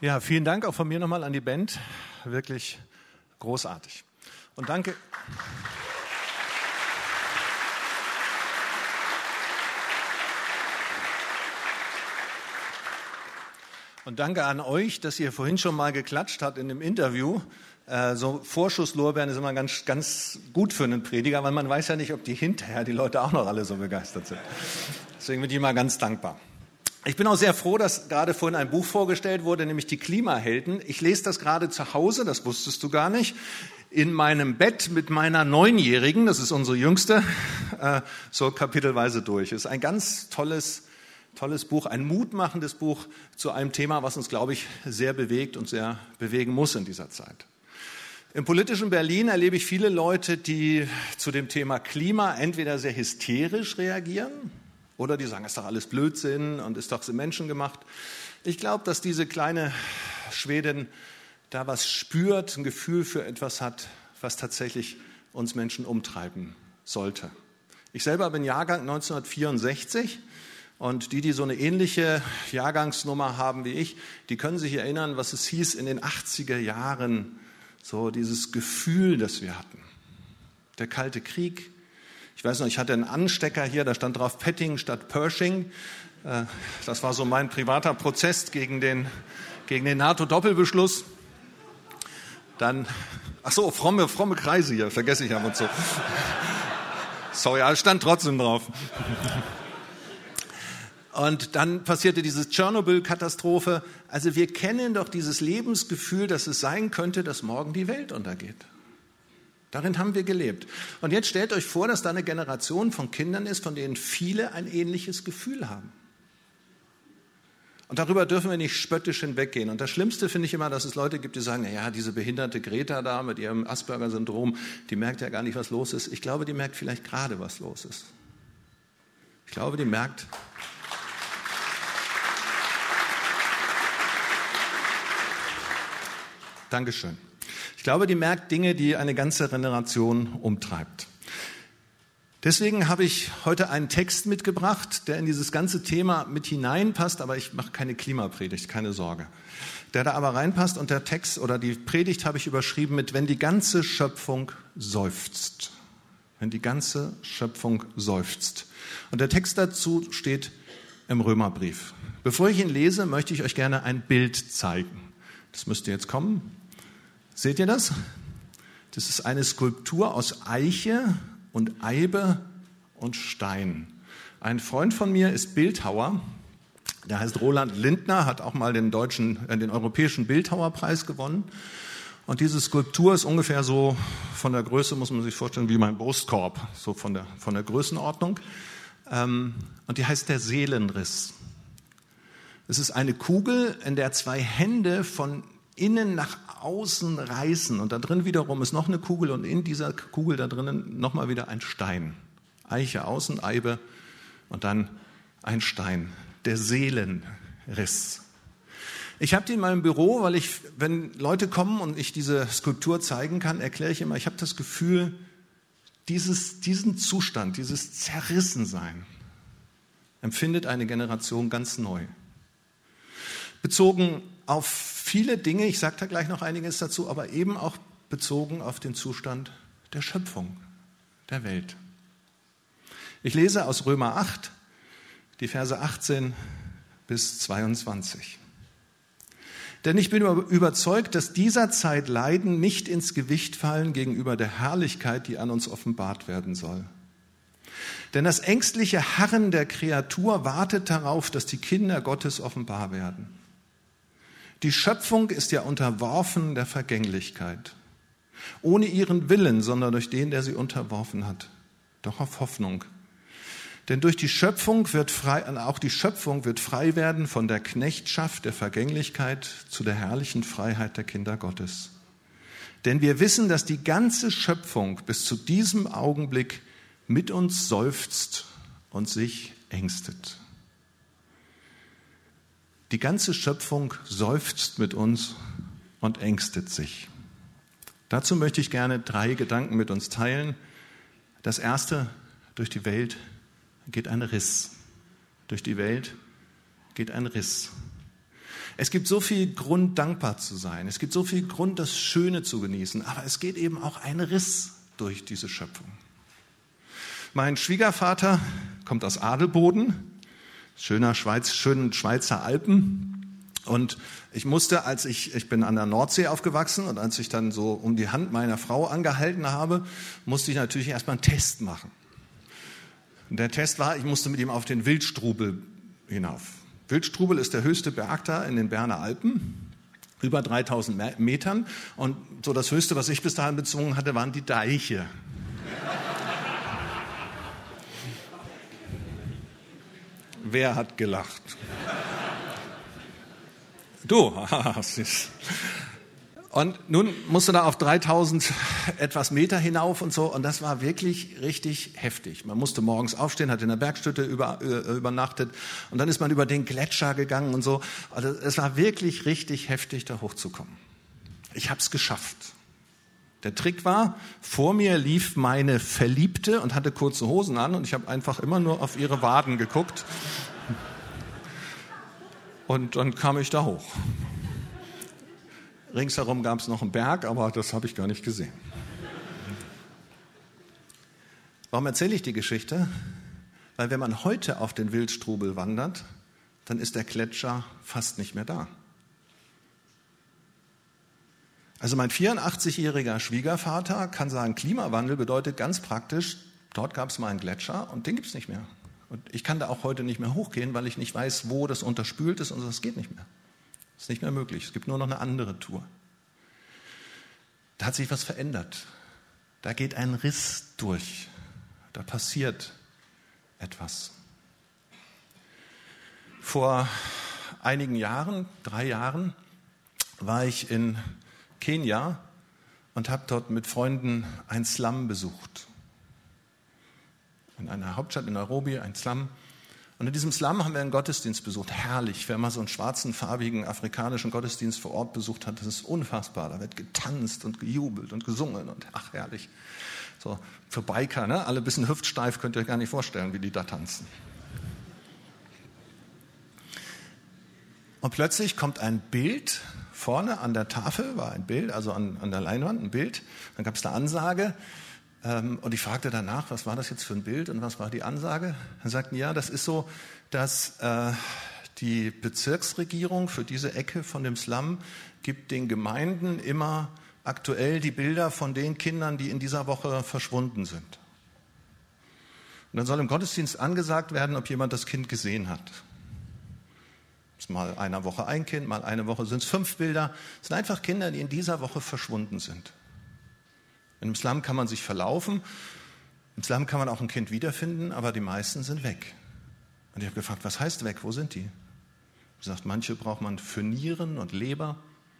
Ja, vielen Dank auch von mir nochmal an die Band. Wirklich großartig. Und danke. Und danke an euch, dass ihr vorhin schon mal geklatscht habt in dem Interview. So Vorschusslorbeeren ist immer ganz, ganz gut für einen Prediger, weil man weiß ja nicht, ob die hinterher die Leute auch noch alle so begeistert sind. Deswegen bin ich immer ganz dankbar. Ich bin auch sehr froh, dass gerade vorhin ein Buch vorgestellt wurde, nämlich die Klimahelden. Ich lese das gerade zu Hause, das wusstest du gar nicht, in meinem Bett mit meiner 9-Jährigen, das ist unsere Jüngste, so kapitelweise durch. Es ist ein ganz tolles Buch, ein mutmachendes Buch zu einem Thema, was uns, glaube ich, sehr bewegt und sehr bewegen muss in dieser Zeit. Im politischen Berlin erlebe ich viele Leute, die zu dem Thema Klima entweder sehr hysterisch reagieren oder die sagen, es ist doch alles Blödsinn und ist doch so menschengemacht. Ich glaube, dass diese kleine Schwedin da was spürt, ein Gefühl für etwas hat, was tatsächlich uns Menschen umtreiben sollte. Ich selber bin Jahrgang 1964 und die so eine ähnliche Jahrgangsnummer haben wie ich, die können sich erinnern, was es hieß in den 80er Jahren, so dieses Gefühl, das wir hatten. Der Kalte Krieg. Ich weiß noch, ich hatte einen Anstecker hier, da stand drauf Petting statt Pershing. Das war so mein privater Prozess gegen den NATO-Doppelbeschluss. Dann, fromme Kreise hier, vergesse ich ab und zu. Sorry, es stand trotzdem drauf. Und dann passierte diese Tschernobyl-Katastrophe. Also wir kennen doch dieses Lebensgefühl, dass es sein könnte, dass morgen die Welt untergeht. Darin haben wir gelebt. Und jetzt stellt euch vor, dass da eine Generation von Kindern ist, von denen viele ein ähnliches Gefühl haben. Und darüber dürfen wir nicht spöttisch hinweggehen. Und das Schlimmste finde ich immer, dass es Leute gibt, die sagen, naja, diese behinderte Greta da mit ihrem Asperger-Syndrom, die merkt ja gar nicht, was los ist. Ich glaube, die merkt vielleicht gerade, was los ist. Ich glaube, die merkt... Dankeschön. Ich glaube, die merkt Dinge, die eine ganze Generation umtreibt. Deswegen habe ich heute einen Text mitgebracht, der in dieses ganze Thema mit hineinpasst, aber ich mache keine Klimapredigt, keine Sorge. Der da aber reinpasst und der Text oder die Predigt habe ich überschrieben mit wenn die ganze Schöpfung seufzt. Wenn die ganze Schöpfung seufzt. Und der Text dazu steht im Römerbrief. Bevor ich ihn lese, möchte ich euch gerne ein Bild zeigen. Das müsste jetzt kommen. Seht ihr das? Das ist eine Skulptur aus Eiche und Eibe und Stein. Ein Freund von mir ist Bildhauer, der heißt Roland Lindner, hat auch mal den Europäischen Bildhauerpreis gewonnen. Und diese Skulptur ist ungefähr so von der Größe, muss man sich vorstellen, wie mein Brustkorb, so von der Größenordnung. Und die heißt der Seelenriss. Es ist eine Kugel, in der 2 Hände von innen nach außen reißen und da drin wiederum ist noch eine Kugel und in dieser Kugel da drinnen nochmal wieder ein Stein. Eiche außen, Eibe und dann ein Stein. Der Seelenriss. Ich habe die in meinem Büro, weil wenn Leute kommen und ich diese Skulptur zeigen kann, erkläre ich immer, ich habe das Gefühl, diesen Zustand, dieses Zerrissensein empfindet eine Generation ganz neu. Bezogen auf viele Dinge, ich sage da gleich noch einiges dazu, aber eben auch bezogen auf den Zustand der Schöpfung, der Welt. Ich lese aus Römer 8, die Verse 18 bis 22. Denn ich bin überzeugt, dass dieser Zeit Leiden nicht ins Gewicht fallen gegenüber der Herrlichkeit, die an uns offenbart werden soll. Denn das ängstliche Harren der Kreatur wartet darauf, dass die Kinder Gottes offenbar werden. Die Schöpfung ist ja unterworfen der Vergänglichkeit. Ohne ihren Willen, sondern durch den, der sie unterworfen hat. Doch auf Hoffnung. Denn durch die Schöpfung auch die Schöpfung wird frei werden von der Knechtschaft der Vergänglichkeit zu der herrlichen Freiheit der Kinder Gottes. Denn wir wissen, dass die ganze Schöpfung bis zu diesem Augenblick mit uns seufzt und sich ängstet. Die ganze Schöpfung seufzt mit uns und ängstet sich. Dazu möchte ich gerne 3 Gedanken mit uns teilen. Das erste, durch die Welt geht ein Riss. Durch die Welt geht ein Riss. Es gibt so viel Grund, dankbar zu sein. Es gibt so viel Grund, das Schöne zu genießen. Aber es geht eben auch ein Riss durch diese Schöpfung. Mein Schwiegervater kommt aus Adelboden, schönen Schweizer Alpen. Und ich musste, ich bin an der Nordsee aufgewachsen und als ich dann so um die Hand meiner Frau angehalten habe, musste ich natürlich erstmal einen Test machen. Und der Test war, ich musste mit ihm auf den Wildstrubel hinauf. Wildstrubel ist der höchste Berg da in den Berner Alpen, über 3000 Metern. Und so das Höchste, was ich bis dahin bezwungen hatte, waren die Deiche. Wer hat gelacht? Du, süß. Und nun musste da auf 3000 etwas Meter hinauf und so. Und das war wirklich richtig heftig. Man musste morgens aufstehen, hat in der Bergstütte übernachtet. Und dann ist man über den Gletscher gegangen und so. Also es war wirklich richtig heftig, da hochzukommen. Ich habe es geschafft. Der Trick war, vor mir lief meine Verliebte und hatte kurze Hosen an. Und ich habe einfach immer nur auf ihre Waden geguckt. Und dann kam ich da hoch. Ringsherum gab es noch einen Berg, aber das habe ich gar nicht gesehen. Warum erzähle ich die Geschichte? Weil wenn man heute auf den Wildstrubel wandert, dann ist der Gletscher fast nicht mehr da. Also mein 84-jähriger Schwiegervater kann sagen, Klimawandel bedeutet ganz praktisch, dort gab es mal einen Gletscher und den gibt es nicht mehr. Und ich kann da auch heute nicht mehr hochgehen, weil ich nicht weiß, wo das unterspült ist und das geht nicht mehr. Das ist nicht mehr möglich. Es gibt nur noch eine andere Tour. Da hat sich was verändert. Da geht ein Riss durch. Da passiert etwas. Vor einigen Jahren, 3 Jahren, war ich in Kenia und habe dort mit Freunden ein Slum besucht. In einer Hauptstadt in Nairobi, ein Slum. Und in diesem Slum haben wir einen Gottesdienst besucht. Herrlich, wer mal so einen schwarzen, farbigen afrikanischen Gottesdienst vor Ort besucht hat, das ist unfassbar. Da wird getanzt und gejubelt und gesungen und ach, herrlich. So, für Biker, ne? Alle ein bisschen hüftsteif, könnt ihr euch gar nicht vorstellen, wie die da tanzen. Und plötzlich kommt ein Bild, vorne an der Tafel war ein Bild, also an der Leinwand ein Bild. Dann gab es eine Ansage. Und ich fragte danach, was war das jetzt für ein Bild und was war die Ansage? Dann sagten, ja, das ist so, dass die Bezirksregierung für diese Ecke von dem Slum gibt den Gemeinden immer aktuell die Bilder von den Kindern, die in dieser Woche verschwunden sind. Und dann soll im Gottesdienst angesagt werden, ob jemand das Kind gesehen hat. Mal eine Woche ein Kind, mal eine Woche sind es 5 Bilder. Es sind einfach Kinder, die in dieser Woche verschwunden sind. Im Slum kann man sich verlaufen, im Slum kann man auch ein Kind wiederfinden, aber die meisten sind weg. Und ich habe gefragt, was heißt weg, wo sind die? Ich habe gesagt, manche braucht man für Nieren und Leber,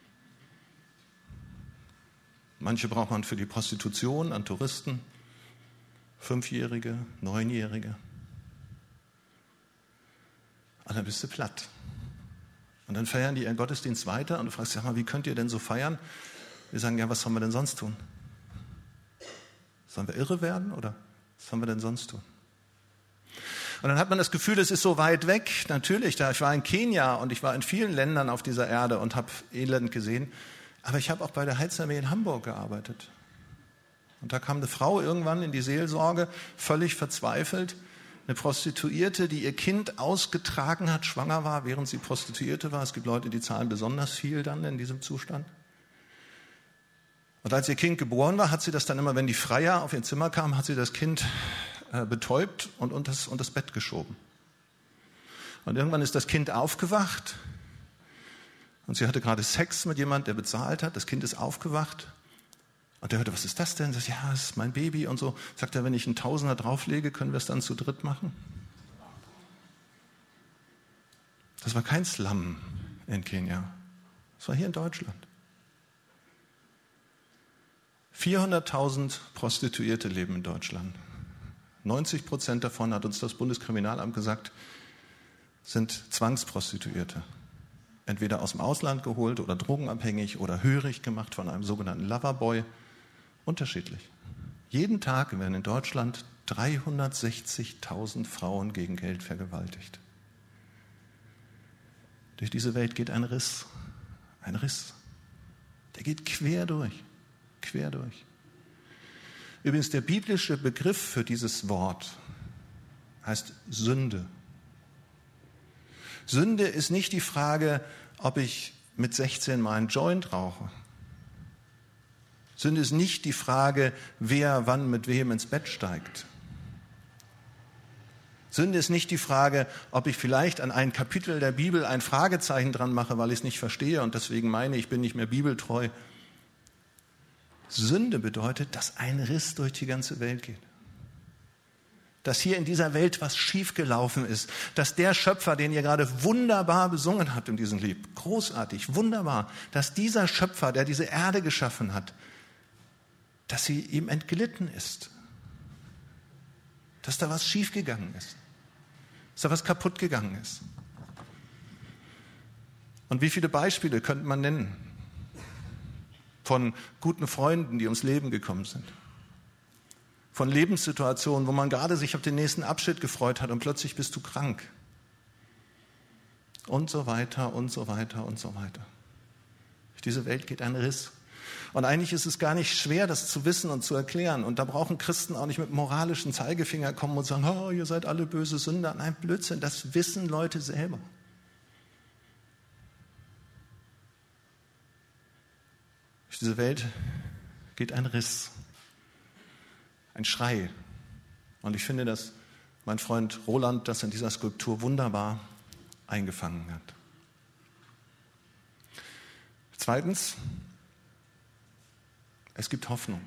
manche braucht man für die Prostitution an Touristen, 5-Jährige, 9-Jährige. Und dann bist du platt. Und dann feiern die ihren Gottesdienst weiter und du fragst, sag mal, wie könnt ihr denn so feiern? Wir sagen, ja, was sollen wir denn sonst tun? Sollen wir irre werden oder was sollen wir denn sonst tun? Und dann hat man das Gefühl, es ist so weit weg. Natürlich, ich war in Kenia und ich war in vielen Ländern auf dieser Erde und habe Elend gesehen. Aber ich habe auch bei der Heilsarmee in Hamburg gearbeitet. Und da kam eine Frau irgendwann in die Seelsorge, völlig verzweifelt. Eine Prostituierte, die ihr Kind ausgetragen hat, schwanger war, während sie Prostituierte war. Es gibt Leute, die zahlen besonders viel dann in diesem Zustand. Und als ihr Kind geboren war, hat sie das dann immer, wenn die Freier auf ihr Zimmer kamen, hat sie das Kind betäubt und unter das Bett geschoben. Und irgendwann ist das Kind aufgewacht und sie hatte gerade Sex mit jemandem, der bezahlt hat. Das Kind ist aufgewacht und der hörte, was ist das denn? Sagt, ja, das ist mein Baby und so. Sagt er, wenn ich einen Tausender drauflege, können wir es dann zu dritt machen? Das war kein Slum in Kenia. Das war hier in Deutschland. 400.000 Prostituierte leben in Deutschland. 90% davon, hat uns das Bundeskriminalamt gesagt, sind Zwangsprostituierte. Entweder aus dem Ausland geholt oder drogenabhängig oder hörig gemacht von einem sogenannten Loverboy. Unterschiedlich. Jeden Tag werden in Deutschland 360.000 Frauen gegen Geld vergewaltigt. Durch diese Welt geht ein Riss. Ein Riss. Der geht quer durch. Quer durch. Übrigens, der biblische Begriff für dieses Wort heißt Sünde. Sünde ist nicht die Frage, ob ich mit 16 mal einen Joint rauche. Sünde ist nicht die Frage, wer wann mit wem ins Bett steigt. Sünde ist nicht die Frage, ob ich vielleicht an ein Kapitel der Bibel ein Fragezeichen dran mache, weil ich es nicht verstehe und deswegen meine, ich bin nicht mehr bibeltreu. Sünde bedeutet, dass ein Riss durch die ganze Welt geht. Dass hier in dieser Welt was schiefgelaufen ist. Dass der Schöpfer, den ihr gerade wunderbar besungen habt in diesem Lied, großartig, wunderbar, dass dieser Schöpfer, der diese Erde geschaffen hat, dass sie ihm entglitten ist. Dass da was schiefgegangen ist. Dass da was kaputt gegangen ist. Und wie viele Beispiele könnte man nennen von guten Freunden, die ums Leben gekommen sind? Von Lebenssituationen, wo man gerade sich auf den nächsten Abschied gefreut hat und plötzlich bist du krank. Und so weiter und so weiter und so weiter. Durch diese Welt geht ein Riss. Und eigentlich ist es gar nicht schwer, das zu wissen und zu erklären. Und da brauchen Christen auch nicht mit moralischen Zeigefinger kommen und sagen, oh, ihr seid alle böse Sünder. Nein, Blödsinn, das wissen Leute selber. Durch diese Welt geht ein Riss, ein Schrei. Und ich finde, dass mein Freund Roland das in dieser Skulptur wunderbar eingefangen hat. Zweitens, es gibt Hoffnung.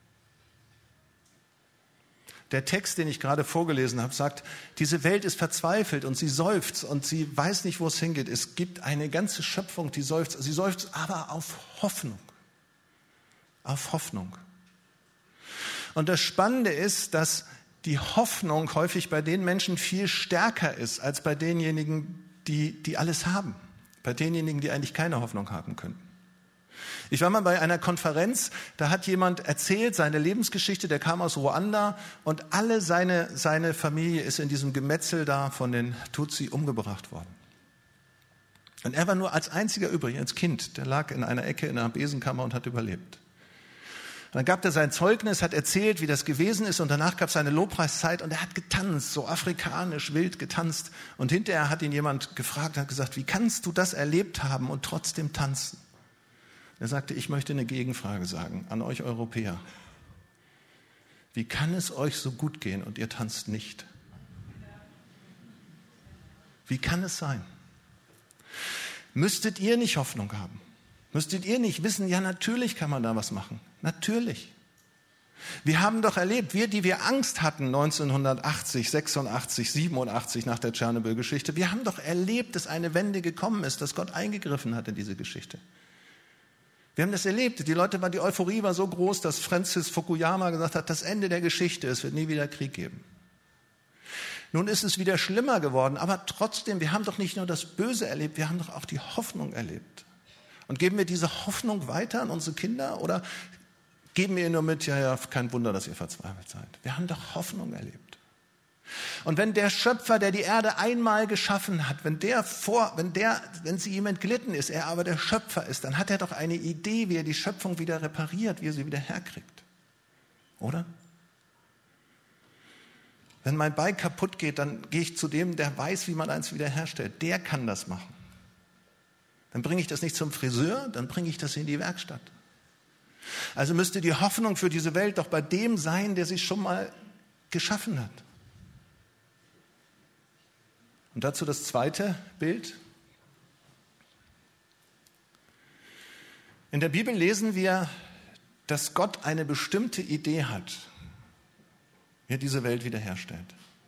Der Text, den ich gerade vorgelesen habe, sagt, diese Welt ist verzweifelt und sie seufzt und sie weiß nicht, wo es hingeht. Es gibt eine ganze Schöpfung, die seufzt. Sie seufzt aber auf Hoffnung. Auf Hoffnung. Und das Spannende ist, dass die Hoffnung häufig bei den Menschen viel stärker ist, als bei denjenigen, die alles haben. Bei denjenigen, die eigentlich keine Hoffnung haben könnten. Ich war mal bei einer Konferenz, da hat jemand erzählt, seine Lebensgeschichte, der kam aus Ruanda und alle seine Familie ist in diesem Gemetzel da von den Tutsi umgebracht worden. Und er war nur als einziger übrig, als Kind, der lag in einer Ecke in einer Besenkammer und hat überlebt. Dann gab er sein Zeugnis, hat erzählt, wie das gewesen ist und danach gab es eine Lobpreiszeit und er hat getanzt, so afrikanisch wild getanzt und hinterher hat ihn jemand gefragt, hat gesagt, wie kannst du das erlebt haben und trotzdem tanzen? Er sagte, ich möchte eine Gegenfrage sagen an euch Europäer. Wie kann es euch so gut gehen und ihr tanzt nicht? Wie kann es sein? Müsstet ihr nicht Hoffnung haben? Müsstet ihr nicht wissen, ja natürlich kann man da was machen. Natürlich. Wir haben doch erlebt, die wir Angst hatten 1980, 86, 87 nach der Tschernobyl-Geschichte, wir haben doch erlebt, dass eine Wende gekommen ist, dass Gott eingegriffen hat in diese Geschichte. Wir haben das erlebt. Die Euphorie war so groß, dass Francis Fukuyama gesagt hat, das Ende der Geschichte, es wird nie wieder Krieg geben. Nun ist es wieder schlimmer geworden, aber trotzdem, wir haben doch nicht nur das Böse erlebt, wir haben doch auch die Hoffnung erlebt. Und geben wir diese Hoffnung weiter an unsere Kinder oder geben wir ihnen nur mit, ja, kein Wunder, dass ihr verzweifelt seid. Wir haben doch Hoffnung erlebt. Und wenn der Schöpfer, der die Erde einmal geschaffen hat, wenn sie ihm entglitten ist, er aber der Schöpfer ist, dann hat er doch eine Idee, wie er die Schöpfung wieder repariert, wie er sie wieder herkriegt. Oder? Wenn mein Bein kaputt geht, dann gehe ich zu dem, der weiß, wie man eins wieder herstellt. Der kann das machen. Dann bringe ich das nicht zum Friseur, dann bringe ich das in die Werkstatt. Also müsste die Hoffnung für diese Welt doch bei dem sein, der sie schon mal geschaffen hat. Und dazu das zweite Bild. In der Bibel lesen wir, dass Gott eine bestimmte Idee hat, wie er diese Welt wiederherstellt.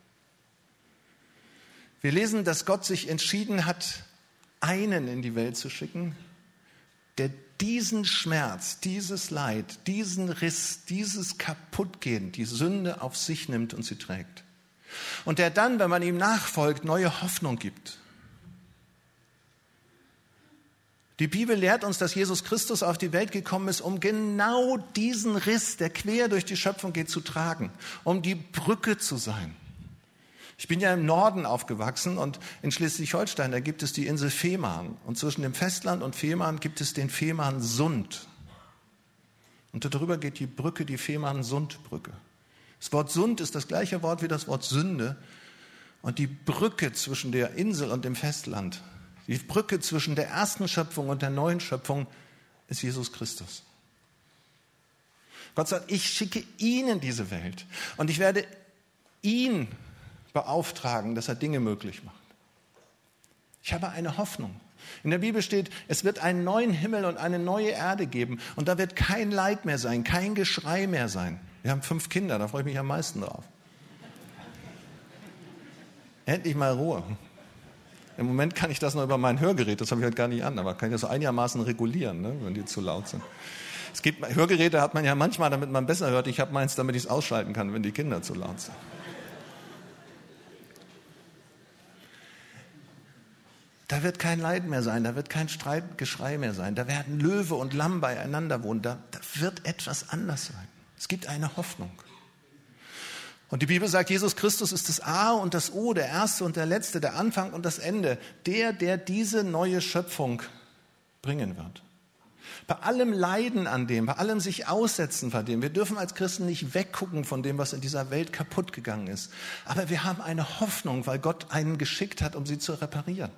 Wir lesen, dass Gott sich entschieden hat, einen in die Welt zu schicken, der diesen Schmerz, dieses Leid, diesen Riss, dieses Kaputtgehen, die Sünde auf sich nimmt und sie trägt. Und der dann, wenn man ihm nachfolgt, neue Hoffnung gibt. Die Bibel lehrt uns, dass Jesus Christus auf die Welt gekommen ist, um genau diesen Riss, der quer durch die Schöpfung geht, zu tragen, um die Brücke zu sein. Ich bin ja im Norden aufgewachsen und in Schleswig-Holstein, da gibt es die Insel Fehmarn. Und zwischen dem Festland und Fehmarn gibt es den Fehmarnsund. Und darüber geht die Brücke, die Fehmarnsundbrücke. Das Wort Sund ist das gleiche Wort wie das Wort Sünde. Und die Brücke zwischen der Insel und dem Festland, die Brücke zwischen der ersten Schöpfung und der neuen Schöpfung ist Jesus Christus. Gott sagt, ich schicke ihn in diese Welt und ich werde ihn beauftragen, dass er Dinge möglich macht. Ich habe eine Hoffnung. In der Bibel steht, es wird einen neuen Himmel und eine neue Erde geben und da wird kein Leid mehr sein, kein Geschrei mehr sein. Wir haben 5 Kinder, da freue ich mich am meisten drauf. Endlich mal Ruhe. Im Moment kann ich das noch über mein Hörgerät, das habe ich halt gar nicht an, aber kann ich das so einigermaßen regulieren, ne, wenn die zu laut sind. Es gibt Hörgeräte, hat man ja manchmal, damit man besser hört. Ich habe meins, damit ich es ausschalten kann, wenn die Kinder zu laut sind. Da wird kein Leid mehr sein, da wird kein Geschrei mehr sein, da werden Löwe und Lamm beieinander wohnen, da wird etwas anders sein. Es gibt eine Hoffnung. Und die Bibel sagt, Jesus Christus ist das A und das O, der Erste und der Letzte, der Anfang und das Ende, der diese neue Schöpfung bringen wird. Bei allem Leiden an dem, bei allem sich aussetzen von dem, wir dürfen als Christen nicht weggucken von dem, was in dieser Welt kaputt gegangen ist. Aber wir haben eine Hoffnung, weil Gott einen geschickt hat, um sie zu reparieren.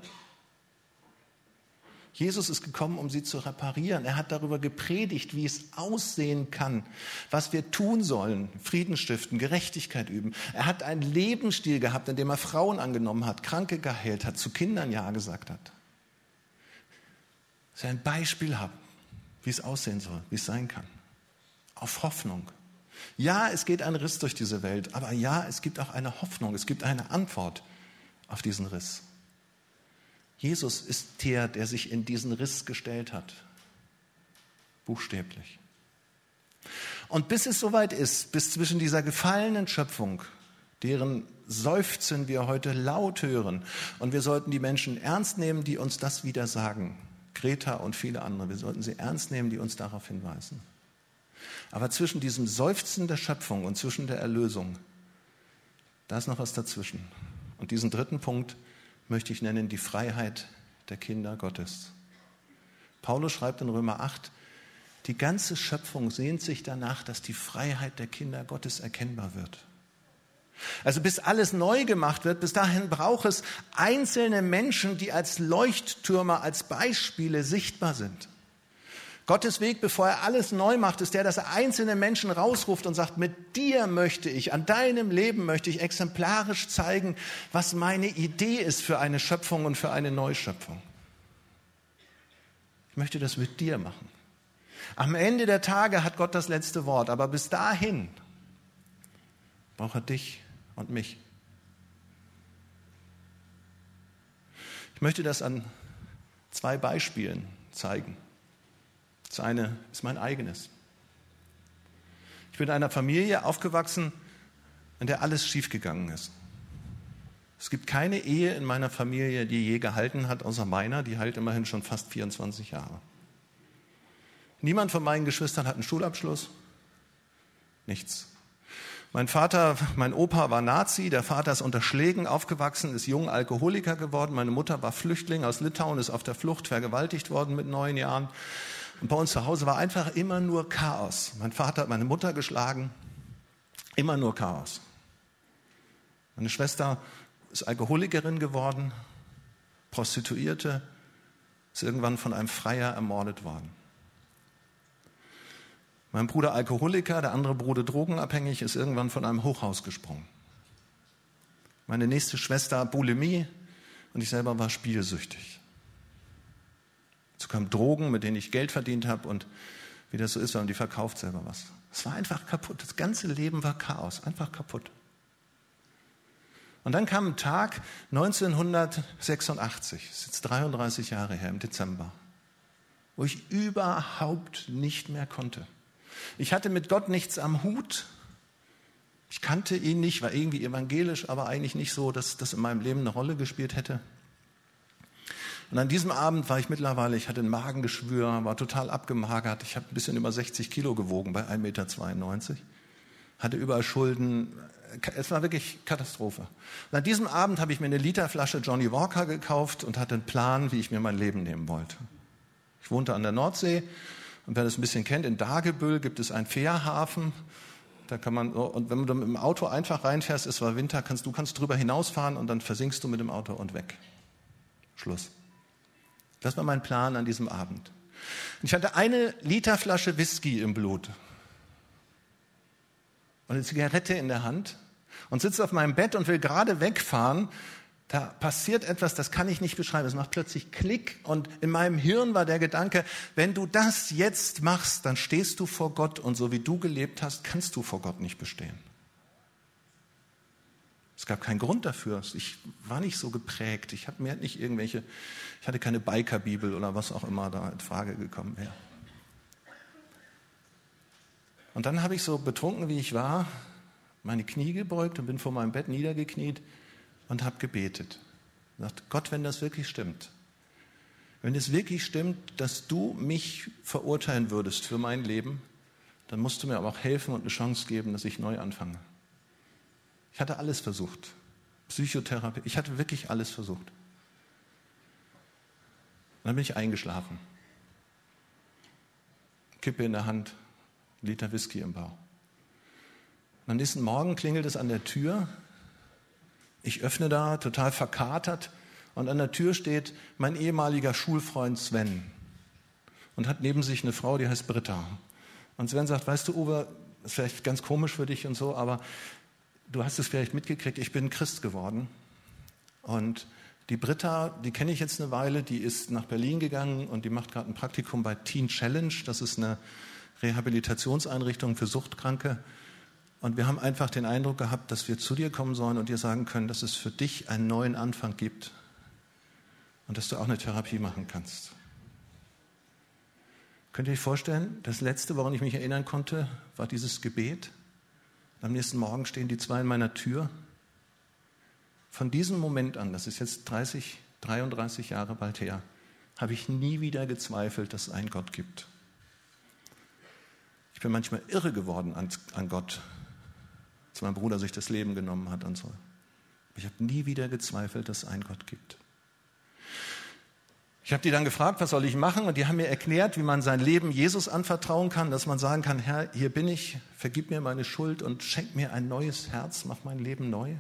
Jesus ist gekommen, um sie zu reparieren. Er hat darüber gepredigt, wie es aussehen kann, was wir tun sollen. Frieden stiften, Gerechtigkeit üben. Er hat einen Lebensstil gehabt, in dem er Frauen angenommen hat, Kranke geheilt hat, zu Kindern Ja gesagt hat. Dass wir ein Beispiel haben, wie es aussehen soll, wie es sein kann. Auf Hoffnung. Ja, es geht ein Riss durch diese Welt, aber ja, es gibt auch eine Hoffnung, es gibt eine Antwort auf diesen Riss. Jesus ist der sich in diesen Riss gestellt hat. Buchstäblich. Und bis es soweit ist, bis zwischen dieser gefallenen Schöpfung, deren Seufzen wir heute laut hören, und wir sollten die Menschen ernst nehmen, die uns das wieder sagen, Greta und viele andere, wir sollten sie ernst nehmen, die uns darauf hinweisen. Aber zwischen diesem Seufzen der Schöpfung und zwischen der Erlösung, da ist noch was dazwischen. Und diesen dritten Punkt möchte ich nennen, die Freiheit der Kinder Gottes. Paulus schreibt in Römer 8, die ganze Schöpfung sehnt sich danach, dass die Freiheit der Kinder Gottes erkennbar wird. Also bis alles neu gemacht wird, bis dahin braucht es einzelne Menschen, die als Leuchttürme, als Beispiele sichtbar sind. Gottes Weg, bevor er alles neu macht, ist der, dass er einzelne Menschen rausruft und sagt, mit dir möchte ich, an deinem Leben möchte ich exemplarisch zeigen, was meine Idee ist für eine Schöpfung und für eine Neuschöpfung. Ich möchte das mit dir machen. Am Ende der Tage hat Gott das letzte Wort, aber bis dahin braucht er dich und mich. Ich möchte das an 2 Beispielen zeigen. Das eine ist mein eigenes. Ich bin in einer Familie aufgewachsen, in der alles schiefgegangen ist. Es gibt keine Ehe in meiner Familie, die je gehalten hat, außer meiner. Die hält immerhin schon fast 24 Jahre. Niemand von meinen Geschwistern hat einen Schulabschluss. Nichts. Mein Opa war Nazi, der Vater ist unter Schlägen aufgewachsen, ist jung Alkoholiker geworden. Meine Mutter war Flüchtling aus Litauen, ist auf der Flucht, vergewaltigt worden mit 9 Jahren. Und bei uns zu Hause war einfach immer nur Chaos. Mein Vater hat meine Mutter geschlagen, immer nur Chaos. Meine Schwester ist Alkoholikerin geworden, Prostituierte, ist irgendwann von einem Freier ermordet worden. Mein Bruder Alkoholiker, der andere Bruder drogenabhängig, ist irgendwann von einem Hochhaus gesprungen. Meine nächste Schwester Bulimie und ich selber war spielsüchtig. Dazu kamen Drogen, mit denen ich Geld verdient habe und wie das so ist, wenn die verkauft selber was. Es war einfach kaputt. Das ganze Leben war Chaos, einfach kaputt. Und dann kam ein Tag 1986, das ist jetzt 33 Jahre her, im Dezember, wo ich überhaupt nicht mehr konnte. Ich hatte mit Gott nichts am Hut. Ich kannte ihn nicht, war irgendwie evangelisch, aber eigentlich nicht so, dass das in meinem Leben eine Rolle gespielt hätte. Und an diesem Abend war ich hatte ein Magengeschwür, war total abgemagert. Ich habe ein bisschen über 60 Kilo gewogen bei 1,92 Meter. Hatte überall Schulden. Es war wirklich Katastrophe. Und an diesem Abend habe ich mir eine Literflasche Johnny Walker gekauft und hatte einen Plan, wie ich mir mein Leben nehmen wollte. Ich wohnte an der Nordsee und wer das ein bisschen kennt, in Dagebüll gibt es einen Fährhafen. Da kann man, und wenn du mit dem Auto einfach reinfährst, es war Winter, kannst du drüber hinausfahren und dann versinkst du mit dem Auto und weg. Schluss. Das war mein Plan an diesem Abend. Und ich hatte eine Literflasche Whisky im Blut und eine Zigarette in der Hand und sitze auf meinem Bett und will gerade wegfahren. Da passiert etwas, das kann ich nicht beschreiben. Es macht plötzlich Klick und in meinem Hirn war der Gedanke, wenn du das jetzt machst, dann stehst du vor Gott und so wie du gelebt hast, kannst du vor Gott nicht bestehen. Es gab keinen Grund dafür. Ich war nicht so geprägt. Ich hatte keine Bikerbibel oder was auch immer da in Frage gekommen wäre. Und dann habe ich so betrunken, wie ich war, meine Knie gebeugt und bin vor meinem Bett niedergekniet und habe gebetet. Ich sagte, Gott, wenn das wirklich stimmt, wenn es wirklich stimmt, dass du mich verurteilen würdest für mein Leben, dann musst du mir aber auch helfen und eine Chance geben, dass ich neu anfange. Ich hatte alles versucht. Psychotherapie, ich hatte wirklich alles versucht. Und dann bin ich eingeschlafen. Kippe in der Hand, Liter Whisky im Bauch. Und am nächsten Morgen klingelt es an der Tür. Ich öffne da, total verkatert, und an der Tür steht mein ehemaliger Schulfreund Sven und hat neben sich eine Frau, die heißt Britta. Und Sven sagt, weißt du, Uwe, das ist vielleicht ganz komisch für dich und so, aber du hast es vielleicht mitgekriegt, ich bin Christ geworden. Und die Britta, die kenne ich jetzt eine Weile, die ist nach Berlin gegangen und die macht gerade ein Praktikum bei Teen Challenge. Das ist eine Rehabilitationseinrichtung für Suchtkranke. Und wir haben einfach den Eindruck gehabt, dass wir zu dir kommen sollen und dir sagen können, dass es für dich einen neuen Anfang gibt und dass du auch eine Therapie machen kannst. Könnt ihr euch vorstellen, das Letzte, woran ich mich erinnern konnte, war dieses Gebet. Am nächsten Morgen stehen die zwei in meiner Tür. Von diesem Moment an, das ist jetzt 33 Jahre bald her, habe ich nie wieder gezweifelt, dass es einen Gott gibt. Ich bin manchmal irre geworden an Gott, als mein Bruder sich das Leben genommen hat und so. Ich habe nie wieder gezweifelt, dass es einen Gott gibt. Ich habe die dann gefragt, was soll ich machen? Und die haben mir erklärt, wie man sein Leben Jesus anvertrauen kann, dass man sagen kann, Herr, hier bin ich, vergib mir meine Schuld und schenk mir ein neues Herz, mach mein Leben neu.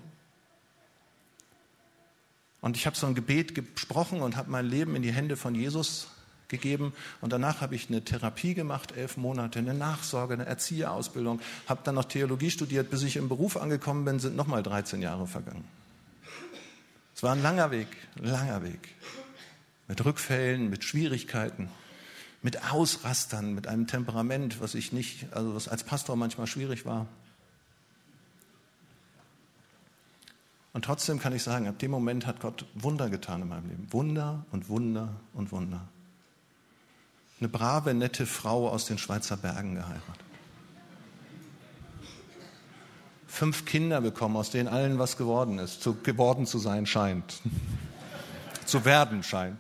Und ich habe so ein Gebet gesprochen und habe mein Leben in die Hände von Jesus gegeben. Und danach habe ich eine Therapie gemacht, 11 Monate, eine Nachsorge, eine Erzieherausbildung, habe dann noch Theologie studiert. Bis ich im Beruf angekommen bin, sind nochmal 13 Jahre vergangen. Es war ein langer Weg. Mit Rückfällen, mit Schwierigkeiten, mit Ausrastern, mit einem Temperament, was als Pastor manchmal schwierig war. Und trotzdem kann ich sagen, ab dem Moment hat Gott Wunder getan in meinem Leben. Wunder und Wunder und Wunder. Eine brave, nette Frau aus den Schweizer Bergen geheiratet. 5 Kinder bekommen, aus denen allen was geworden ist, geworden zu sein scheint. Zu werden scheint.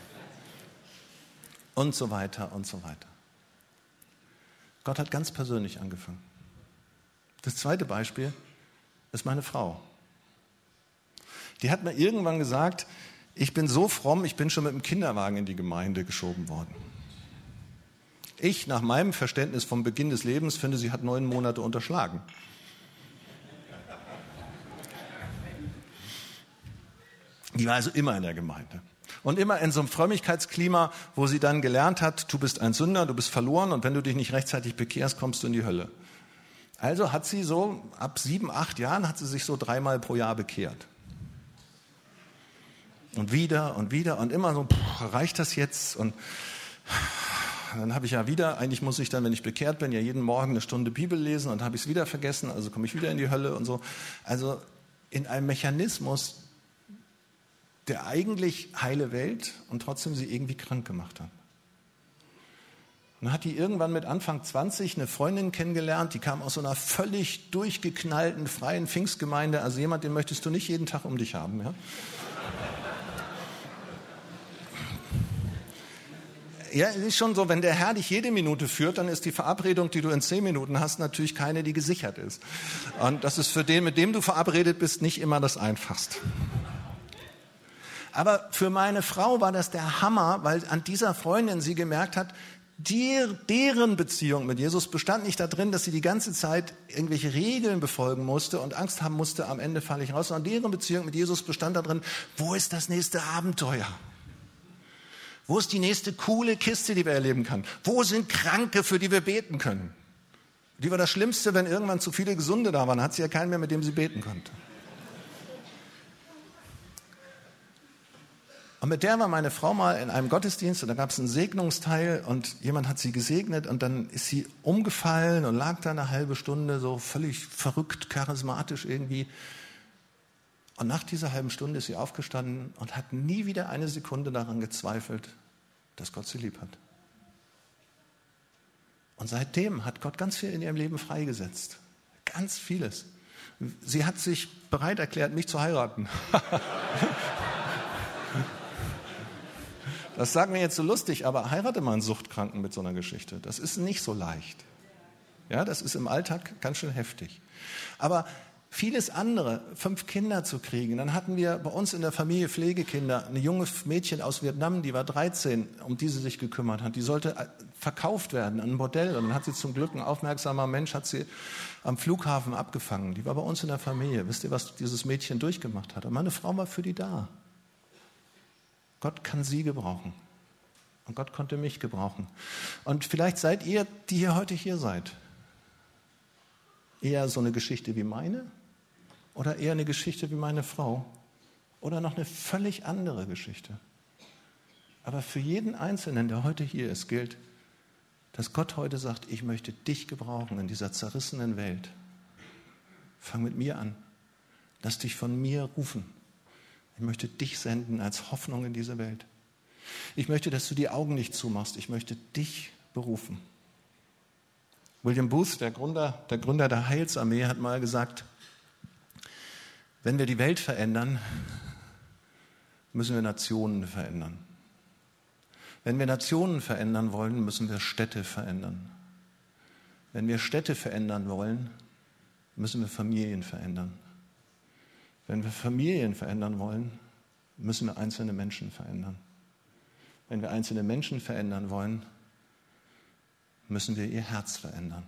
Und so weiter und so weiter. Gott hat ganz persönlich angefangen. Das zweite Beispiel ist meine Frau. Die hat mir irgendwann gesagt, ich bin so fromm, ich bin schon mit dem Kinderwagen in die Gemeinde geschoben worden. Ich, nach meinem Verständnis vom Beginn des Lebens, finde, sie hat 9 Monate unterschlagen. Die war also immer in der Gemeinde. Und immer in so einem Frömmigkeitsklima, wo sie dann gelernt hat, du bist ein Sünder, du bist verloren und wenn du dich nicht rechtzeitig bekehrst, kommst du in die Hölle. Also hat sie so, ab 7, 8 Jahren hat sie sich so 3-mal pro Jahr bekehrt. Und wieder und immer so, reicht das jetzt? Und dann habe ich ja wieder, eigentlich muss ich dann, wenn ich bekehrt bin, ja jeden Morgen eine Stunde Bibel lesen und habe ich es wieder vergessen, also komme ich wieder in die Hölle und so. Also in einem Mechanismus, der eigentlich heile Welt und trotzdem sie irgendwie krank gemacht hat. Und dann hat die irgendwann mit Anfang 20 eine Freundin kennengelernt, die kam aus so einer völlig durchgeknallten, freien Pfingstgemeinde, also jemand, den möchtest du nicht jeden Tag um dich haben. Ja? Ja, es ist schon so, wenn der Herr dich jede Minute führt, dann ist die Verabredung, die du in 10 Minuten hast, natürlich keine, die gesichert ist. Und das ist für den, mit dem du verabredet bist, nicht immer das Einfachste. Aber für meine Frau war das der Hammer, weil an dieser Freundin sie gemerkt hat, deren Beziehung mit Jesus bestand nicht darin, dass sie die ganze Zeit irgendwelche Regeln befolgen musste und Angst haben musste, am Ende falle ich raus, sondern deren Beziehung mit Jesus bestand darin, wo ist das nächste Abenteuer? Wo ist die nächste coole Kiste, die wir erleben können? Wo sind Kranke, für die wir beten können? Die war das Schlimmste, wenn irgendwann zu viele Gesunde da waren, hat sie ja keinen mehr, mit dem sie beten konnte. Und mit der war meine Frau mal in einem Gottesdienst und da gab es einen Segnungsteil und jemand hat sie gesegnet und dann ist sie umgefallen und lag da eine halbe Stunde so völlig verrückt, charismatisch irgendwie. Und nach dieser halben Stunde ist sie aufgestanden und hat nie wieder eine Sekunde daran gezweifelt, dass Gott sie lieb hat. Und seitdem hat Gott ganz viel in ihrem Leben freigesetzt. Ganz vieles. Sie hat sich bereit erklärt, mich zu heiraten. Das sagen wir jetzt so lustig, aber heirate mal einen Suchtkranken mit so einer Geschichte. Das ist nicht so leicht. Ja, das ist im Alltag ganz schön heftig. Aber vieles andere, 5 Kinder zu kriegen. Dann hatten wir bei uns in der Familie Pflegekinder, eine junge Mädchen aus Vietnam, die war 13, um die sie sich gekümmert hat. Die sollte verkauft werden an ein Bordell. Und dann hat sie zum Glück, ein aufmerksamer Mensch, hat sie am Flughafen abgefangen. Die war bei uns in der Familie. Wisst ihr, was dieses Mädchen durchgemacht hat? Und meine Frau war für die da. Gott kann sie gebrauchen. Und Gott konnte mich gebrauchen. Und vielleicht seid ihr, die ihr heute hier seid, eher so eine Geschichte wie meine oder eher eine Geschichte wie meine Frau oder noch eine völlig andere Geschichte. Aber für jeden Einzelnen, der heute hier ist, gilt, dass Gott heute sagt, ich möchte dich gebrauchen in dieser zerrissenen Welt. Fang mit mir an. Lass dich von mir rufen. Ich möchte dich senden als Hoffnung in diese Welt. Ich möchte, dass du die Augen nicht zumachst. Ich möchte dich berufen. William Booth, der Gründer der Heilsarmee, hat mal gesagt, wenn wir die Welt verändern, müssen wir Nationen verändern. Wenn wir Nationen verändern wollen, müssen wir Städte verändern. Wenn wir Städte verändern wollen, müssen wir Familien verändern. Wenn wir Familien verändern wollen, müssen wir einzelne Menschen verändern. Wenn wir einzelne Menschen verändern wollen, müssen wir ihr Herz verändern.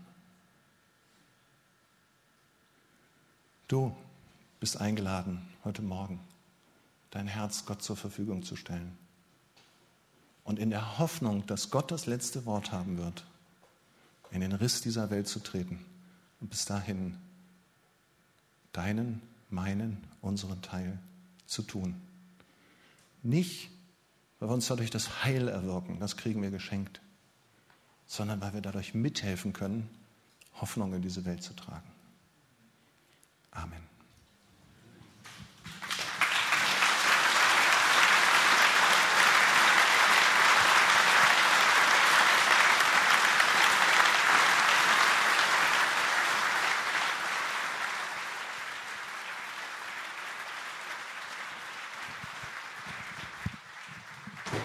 Du bist eingeladen, heute Morgen dein Herz Gott zur Verfügung zu stellen. Und in der Hoffnung, dass Gott das letzte Wort haben wird, in den Riss dieser Welt zu treten und bis dahin deinen, meinen, unseren Teil zu tun. Nicht, weil wir uns dadurch das Heil erwirken, das kriegen wir geschenkt, sondern weil wir dadurch mithelfen können, Hoffnung in diese Welt zu tragen.